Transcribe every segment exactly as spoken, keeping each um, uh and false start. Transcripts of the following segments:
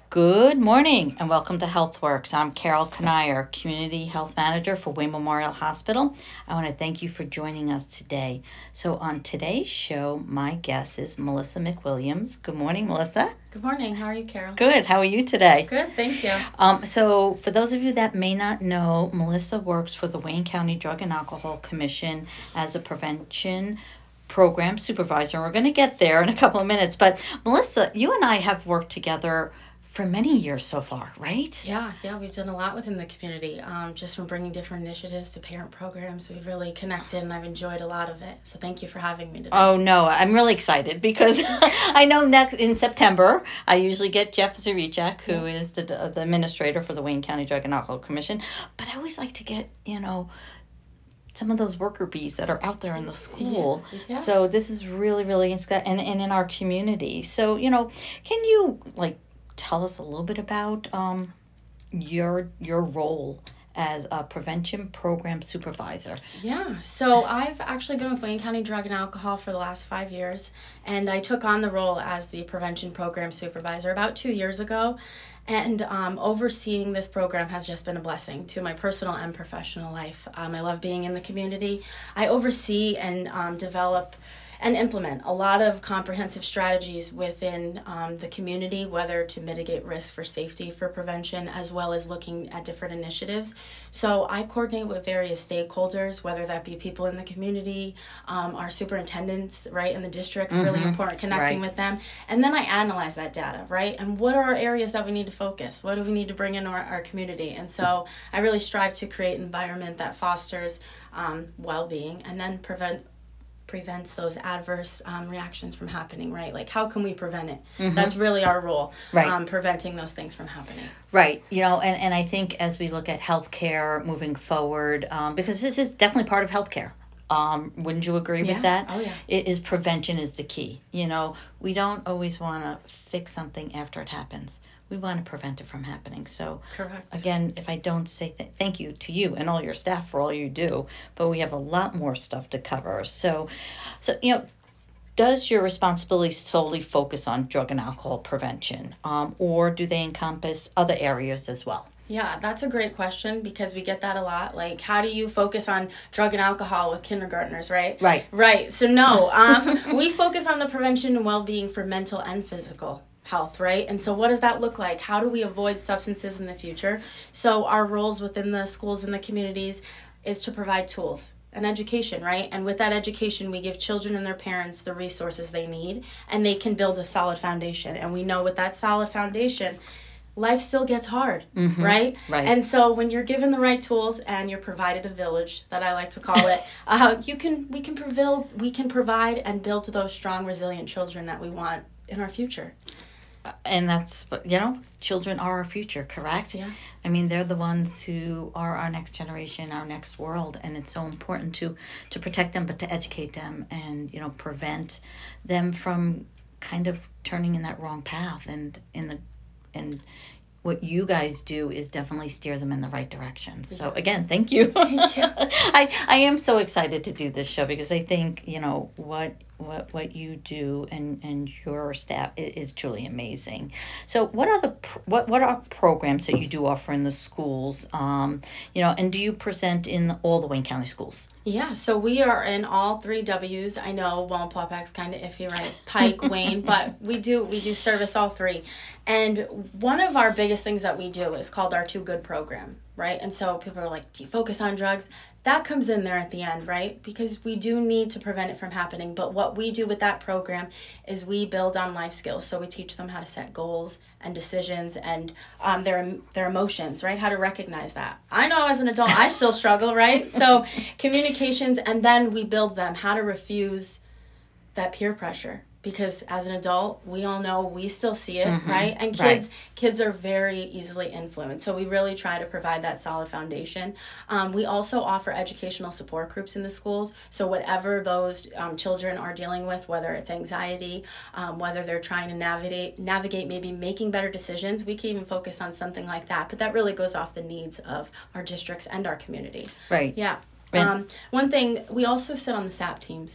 Good morning and welcome to HealthWorks. I'm Carol Kanier, Community Health Manager for Wayne Memorial Hospital. I want to thank you for joining us today. So on today's show, my guest is Melissa McWilliams. Good morning, Melissa. Good morning. How are you, Carol? Good. How are you today? Good, thank you. Um, so for those of you that may not know, Melissa works for the Wayne County Drug and Alcohol Commission as a prevention program supervisor. We're going to get there in a couple of minutes. But Melissa, you and I have worked together for many years so far, right? Yeah, yeah, we've done a lot within the community, um, just from bringing different initiatives to parent programs. We've really connected, and I've enjoyed a lot of it. So thank you for having me today. Oh, no, I'm really excited because I know next in September, I usually get Jeff Zarichek, who yeah. is the, the administrator for the Wayne County Drug and Alcohol Commission. But I always like to get, you know, some of those worker bees that are out there in the school. Yeah, yeah. So this is really, really, and, and in our community. So, you know, can you, like, tell us a little bit about um, your your role as a prevention program supervisor? Yeah, so I've actually been with Wayne County Drug and Alcohol for the last five years, and I took on the role as the prevention program supervisor about two years ago. And um, overseeing this program has just been a blessing to my personal and professional life. Um, I love being in the community. I oversee and um, develop and implement a lot of comprehensive strategies within um, the community, whether to mitigate risk for safety, for prevention, as well as looking at different initiatives. So I coordinate with various stakeholders, whether that be people in the community, um, our superintendents, right, in the districts, mm-hmm. really important, connecting right. with them. And then I analyze that data, right, and what are our areas that we need to focus? What do we need to bring into our, our community? And so I really strive to create an environment that fosters um, well-being and then prevent prevents those adverse um, reactions from happening, right? Like, how can we prevent it? Mm-hmm. That's really our role, right. um, preventing those things from happening. Right. You know, and, and I think as we look at healthcare moving forward, um, because this is definitely part of healthcare. Um, wouldn't you agree yeah. with that? Oh, yeah. It is prevention is the key. You know, we don't always want to fix something after it happens. We want to prevent it from happening. So, correct. Again, if I don't say th- thank you to you and all your staff for all you do, but we have a lot more stuff to cover. So, so you know, does your responsibility solely focus on drug and alcohol prevention, um, or do they encompass other areas as well? Yeah, that's a great question because we get that a lot. Like, how do you focus on drug and alcohol with kindergartners, right? Right. Right. So, no, um, we focus on the prevention and well-being for mental and physical health, right? And so what does that look like? How do we avoid substances in the future? So our roles within the schools and the communities is to provide tools and education, right? And with that education, we give children and their parents the resources they need, and they can build a solid foundation. And we know with that solid foundation, life still gets hard, mm-hmm. right? Right. And so when you're given the right tools and you're provided a village, that I like to call it, uh, you can we can prevail, we can provide and build those strong, resilient children that we want in our future. And that's, you know, children are our future, correct? Yeah. I mean, they're the ones who are our next generation, our next world. And it's so important to, to protect them, but to educate them and, you know, prevent them from kind of turning in that wrong path. And in the, and what you guys do is definitely steer them in the right direction. So again, thank you. Thank you. I, I am so excited to do this show because I think, you know, what what what you do and, and your staff is, is truly amazing. So what are the what what are programs that you do offer in the schools? Um, you know, and do you present in all the Wayne County schools? Yeah, so we are in all three W's. I know Wallenpaupack's kind of iffy, right? Pike, Wayne, but we do we do service all three. And one of our biggest things that we do is called our Too Good program, right? And so people are like, do you focus on drugs? That comes in there at the end, right? Because we do need to prevent it from happening. But what we do with that program is we build on life skills. So we teach them how to set goals and decisions and um, their their emotions, right? How to recognize that. I know as an adult, I still struggle, right? So communications, and then we build them how to refuse that peer pressure. Because as an adult, we all know we still see it, mm-hmm. right? And kids right. kids are very easily influenced. So we really try to provide that solid foundation. Um, we also offer educational support groups in the schools. So whatever those um, children are dealing with, whether it's anxiety, um, whether they're trying to navigate, navigate maybe making better decisions, we can even focus on something like that. But that really goes off the needs of our districts and our community. Right. Yeah. Um, one thing, we also sit on the S A P teams.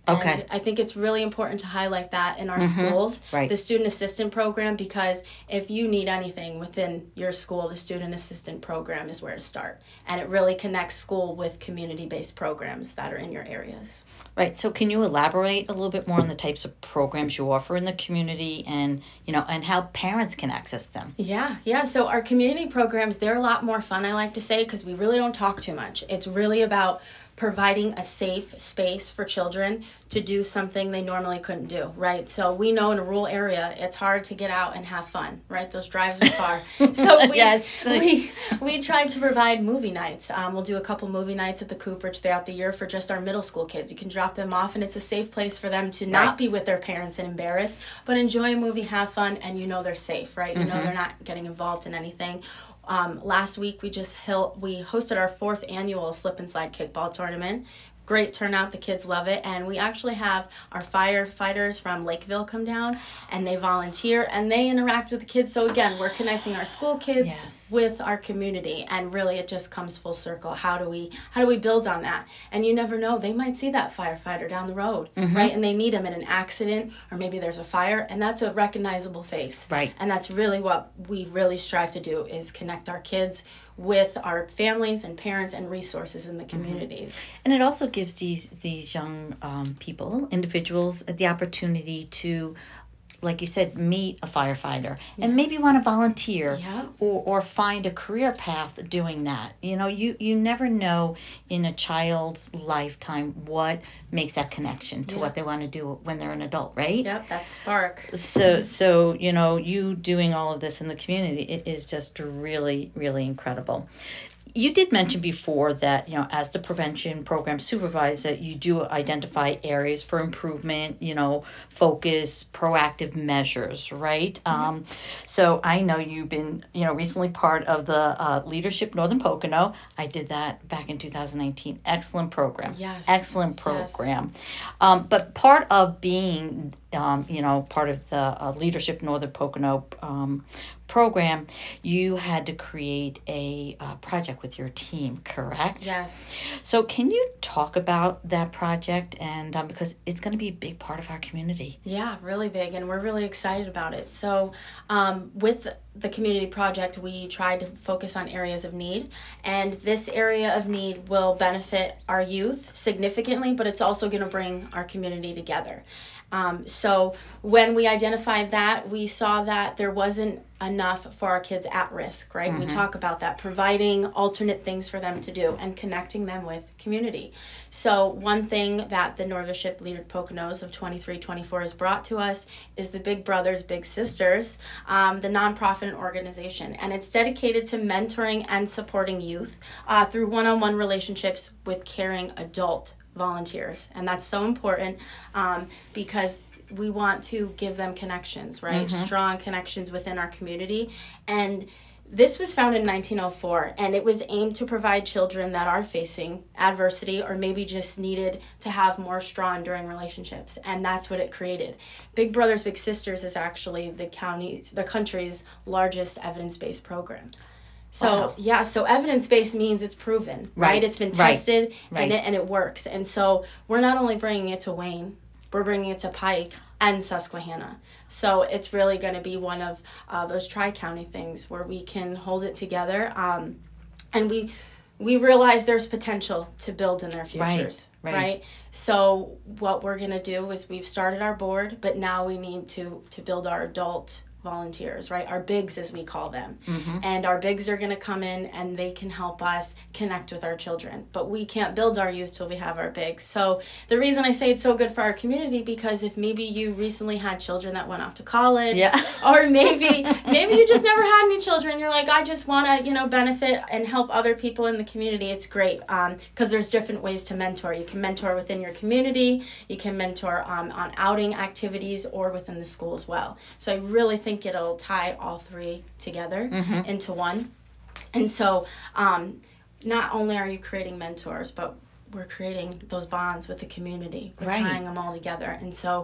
Okay. And I think it's really important to highlight that in our mm-hmm. schools, right. the student assistant program, because if you need anything within your school, the student assistant program is where to start. And it really connects school with community-based programs that are in your areas. Right. So can you elaborate a little bit more on the types of programs you offer in the community and, you know, and how parents can access them? Yeah. Yeah. So our community programs, they're a lot more fun, I like to say, because we really don't talk too much. It's really about providing a safe space for children to do something they normally couldn't do, right? So we know in a rural area, it's hard to get out and have fun, right? Those drives are far. So we, yes. we we tried to provide movie nights. Um, we'll do a couple movie nights at the Cooperage throughout the year for just our middle school kids. You can drop them off, and it's a safe place for them to not right. be with their parents and embarrassed, but enjoy a movie, have fun, and you know they're safe, right? You mm-hmm. know they're not getting involved in anything. Um, last week we just held, we hosted our fourth annual slip and slide kickball tournament. Great turnout, the kids love it, and we actually have our firefighters from Lakeville come down, and they volunteer, and they interact with the kids. So again, we're connecting our school kids yes. with our community, and really it just comes full circle. How do we how do we build on that? And you never know, they might see that firefighter down the road, mm-hmm. right? And they need him in an accident, or maybe there's a fire, and that's a recognizable face. Right. And that's really what we really strive to do, is connect our kids with our families and parents and resources in the communities. Mm-hmm. And it also gives these these young um, people, individuals, the opportunity to, like you said, meet a firefighter yeah. and maybe want to volunteer yeah. or, or find a career path doing that. You know, you, you never know in a child's lifetime what makes that connection to yeah. what they want to do when they're an adult, right? Yep, that spark. So, so you know, you doing all of this in the community, it is just really, really incredible. You did mention before that, you know, as the prevention program supervisor, you do identify areas for improvement, you know, focus, proactive measures, right? Mm-hmm. Um, so I know you've been, you know, recently part of the uh, Leadership Northern Pocono. I did that back in two thousand nineteen. Excellent program. Yes. Excellent program. Yes. Um, but part of being, um, you know, part of the uh, Leadership Northern Pocono um, program, you had to create a uh, project with your team, correct? Yes. So can you talk about that project? And um, because it's going to be a big part of our community. Yeah, really big, and we're really excited about it. So um, with the community project, we tried to focus on areas of need, and this area of need will benefit our youth significantly, but it's also going to bring our community together. Um, so when we identified that, we saw that there wasn't enough for our kids at risk, right? Mm-hmm. We talk about that, providing alternate things for them to do and connecting them with community. So one thing that the Northernship Leader Poconos of twenty-three twenty-four has brought to us is the Big Brothers Big Sisters, um, the nonprofit organization. And it's dedicated to mentoring and supporting youth uh, through one-on-one relationships with caring adult volunteers. And that's so important um, because we want to give them connections, right? Mm-hmm. Strong connections within our community. And this was founded in nineteen oh four, and it was aimed to provide children that are facing adversity or maybe just needed to have more strong, enduring relationships. And that's what it created. Big Brothers Big Sisters is actually the county's, the country's largest evidence-based program. So, wow. yeah, so evidence-based means it's proven, right? right? It's been tested, right. and right. it and it works. And so we're not only bringing it to Wayne, we're bringing it to Pike and Susquehanna. So it's really going to be one of uh, those tri-county things where we can hold it together. Um, and we we realize there's potential to build in their futures, right? right. right? So what we're going to do is we've started our board, but now we need to to build our adult volunteers, right? Our bigs, as we call them. Mm-hmm. And our bigs are going to come in and they can help us connect with our children. But we can't build our youth till we have our bigs. So the reason I say it's so good for our community, because if maybe you recently had children that went off to college, yeah. or maybe maybe you just never had any children, you're like, I just want to, you know, benefit and help other people in the community. It's great um, because there's different ways to mentor. You can mentor within your community. You can mentor um, on outing activities or within the school as well. So I really think it'll tie all three together mm-hmm. into one. And so um, not only are you creating mentors, but we're creating those bonds with the community. We're right. tying them all together. And so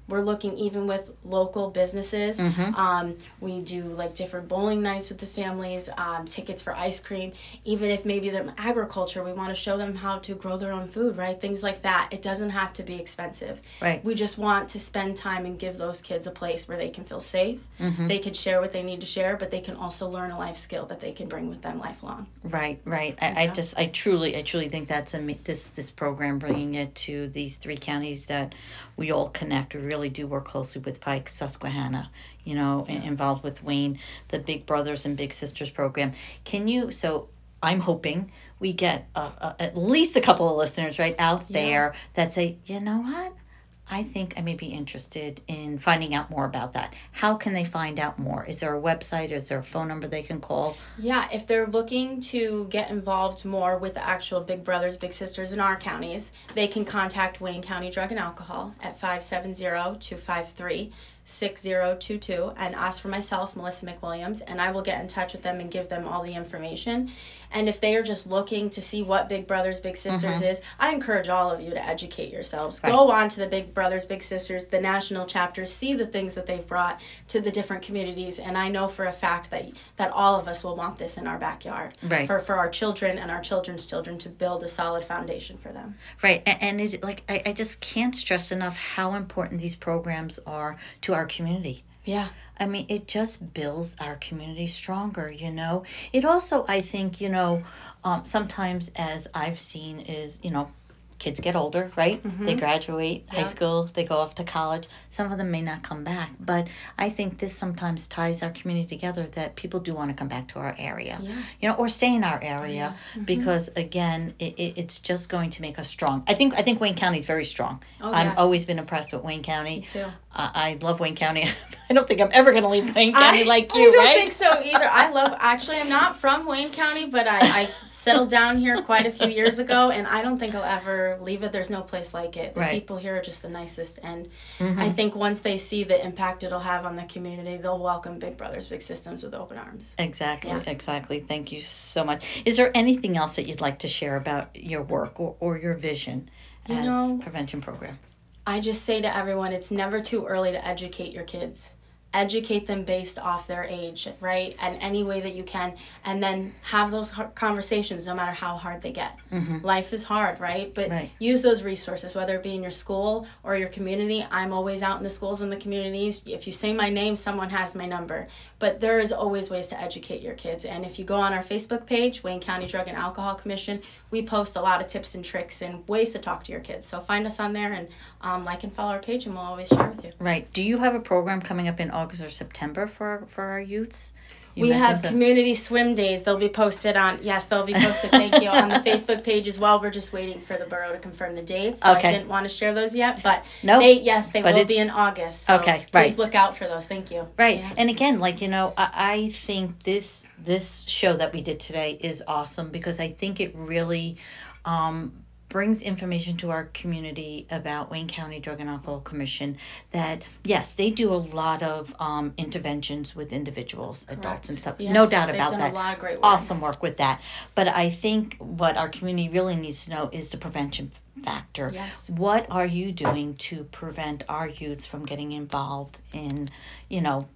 we're looking even with local businesses. Mm-hmm. Um, we do like different bowling nights with the families, um, tickets for ice cream. Even if maybe them agriculture, we want to show them how to grow their own food, right? Things like that. It doesn't have to be expensive. Right. We just want to spend time and give those kids a place where they can feel safe. Mm-hmm. They can share what they need to share, but they can also learn a life skill that they can bring with them lifelong. Right, right. I, I just, I truly, I truly think that's a this this program, bringing it to these three counties that we all connect. We really do work closely with Pike, Susquehanna, you know, yeah. involved with Wayne, the Big Brothers and Big Sisters program. Can you? So I'm hoping we get uh, uh, at least a couple of listeners right out there yeah. that say, you know what? I think I may be interested in finding out more about that. How can they find out more? Is there a website? Is there a phone number they can call? Yeah, if they're looking to get involved more with the actual Big Brothers, Big Sisters in our counties, they can contact Wayne County Drug and Alcohol at five seven zero, two five three, six zero two two and ask for myself, Melissa McWilliams, and I will get in touch with them and give them all the information. And if they are just looking to see what Big Brothers Big Sisters mm-hmm. is, I encourage all of you to educate yourselves. Right. Go on to the Big Brothers Big Sisters, the national chapters, see the things that they've brought to the different communities, and I know for a fact that that all of us will want this in our backyard. Right. For for our children and our children's children to build a solid foundation for them. Right. And, and it, like I, I just can't stress enough how important these programs are to our community. Yeah. I mean, it just builds our community stronger, you know. It also, I think, you know, um, sometimes as I've seen is, you know, kids get older, right? Mm-hmm. They graduate yeah. high school, they go off to college. Some of them may not come back. But I think this sometimes ties our community together, that people do want to come back to our area, yeah. you know, or stay in our area yeah. mm-hmm. because, again, it, it, it's just going to make us strong. I think I think Wayne County is very strong. Oh, I've yes. always been impressed with Wayne County. Me too. Uh, I love Wayne County. I don't think I'm ever going to leave Wayne County I, like you, I don't right? think so either. I love, actually, I'm not from Wayne County, but I, I settled down here quite a few years ago, and I don't think I'll ever leave it. There's no place like it. The right. people here are just the nicest, and mm-hmm. I think once they see the impact it'll have on the community, they'll welcome Big Brothers Big Systems with open arms. Exactly, yeah. exactly. Thank you so much. Is there anything else that you'd like to share about your work or, or your vision as you know, prevention program? I just say to everyone, it's never too early to educate your kids. Educate them based off their age, right? And any way that you can. And then have those conversations no matter how hard they get. Mm-hmm. Life is hard, right? But right. use those resources, whether it be in your school or your community. I'm always out in the schools and the communities. If you say my name, someone has my number. But there is always ways to educate your kids. And if you go on our Facebook page, Wayne County Drug and Alcohol Commission, we post a lot of tips and tricks and ways to talk to your kids. So find us on there and um, like and follow our page, and we'll always share with you. Right. Do you have a program coming up in August or September for for our youths? You we have that. community swim days. They'll be posted on, yes, they'll be posted, thank you, on the Facebook page as well. We're just waiting for the borough to confirm the dates, so okay. I didn't want to share those yet, but nope. they, yes, they but will be in August. So okay, please right. look out for those. Thank you. Right. Yeah. And again, like, you know, I, I think this this show that we did today is awesome, because I think it really um, brings information to our community about Wayne County Drug and Alcohol Commission, that, yes, they do a lot of um, interventions with individuals, adults Correct. and stuff. Yes, no doubt they've about done that. A lot of great work. Awesome work with that. But I think what our community really needs to know is the prevention factor. Yes. What are you doing to prevent our youth from getting involved in, you know,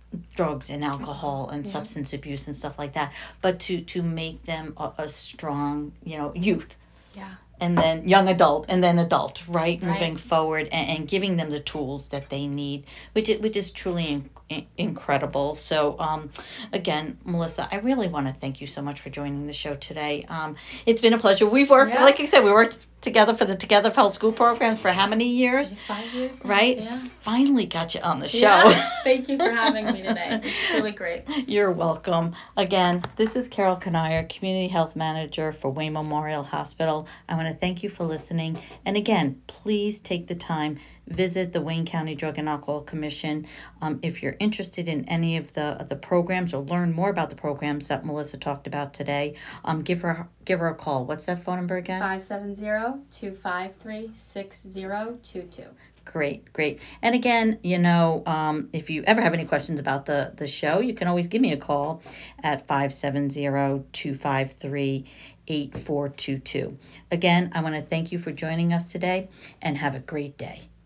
drugs and alcohol and yeah. substance abuse and stuff like that, but to, to make them a, a strong, you know, youth. Yeah. And then young adult, and then adult, right? right. Moving forward and, and giving them the tools that they need, which is, which is truly in, in, incredible. So, um, again, Melissa, I really want to thank you so much for joining the show today. Um, it's been a pleasure. We've worked, yeah. like I said, we worked together for the Together for Health School program for how many years? Five years. Right? Yeah. Finally got you on the show. Yeah. Thank you for having me today. It's really great. You're welcome. Again, this is Carol Kanaya, Community Health Manager for Wayne Memorial Hospital. I want to thank you for listening. And again, please take the time, visit the Wayne County Drug and Alcohol Commission. Um, if you're interested in any of the of the programs or learn more about the programs that Melissa talked about today, um, give her give her a call. What's that phone number again? five seven zero, two five three, six zero two two. Great, great. And again, you know, um, if you ever have any questions about the, the show, you can always give me a call at five seven zero, two five three, eight four two two. Again, I want to thank you for joining us today, and have a great day.